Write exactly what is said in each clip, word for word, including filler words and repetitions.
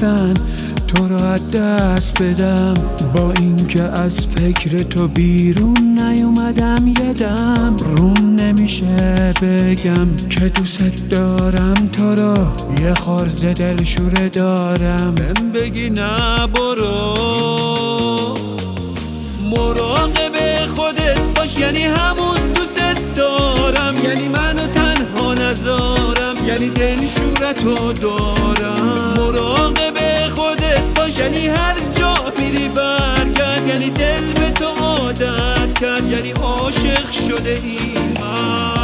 میترسن تو را از دست بدم. با اینکه از فکر تو بیرون نیومدم یه دم روم نمیشه بگم که دوست دارم تو را، یه خورده دلشوره دارم بهم بگی نه برو. مراقب خودت باش یعنی همون دوست دارم، یعنی منو تنها نذارم، یعنی دلشورتو دارم. مراقب خودت باش یعنی هر جا میری برگرد، یعنی دل به تو عادت کرد، یعنی عاشق شده ای من.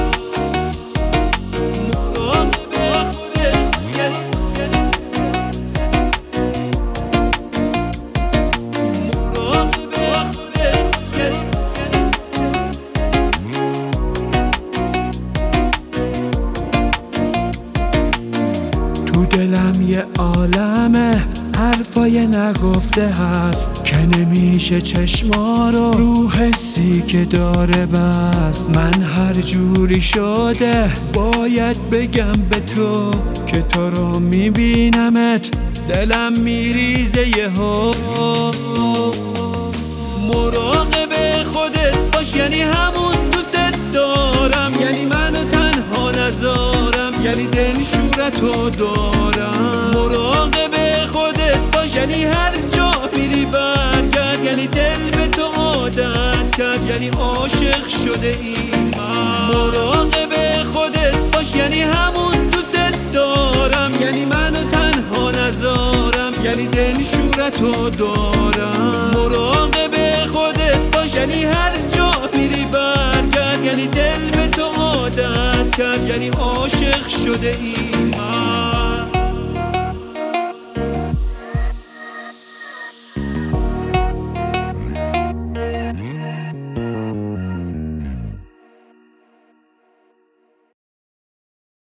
تو دلم یه عالمه حرفای نگفته هست که نمیشه چشما رو رو حسی که داره بس. من هر جوری شده باید بگم به تو که تو رو میبینمت دلم میریزه یهو. مراقب خودت باش یعنی همون دوست دارم، یعنی منو تنها نذارم، یعنی دلشورتو دارم. مراقب خودت باش یعنی هر جا میری برگرد، یعنی دل به تو عادت کرد، یعنی عاشق شده ای من. مراقب خودت باش یعنی همون دوست دارم، یعنی منو تنها نذارم، یعنی دلشورتو دارم. مراقب خودت باش یعنی هر جا میری برگرد، یعنی دل به تو عادت کرد، یعنی عاشق شده ای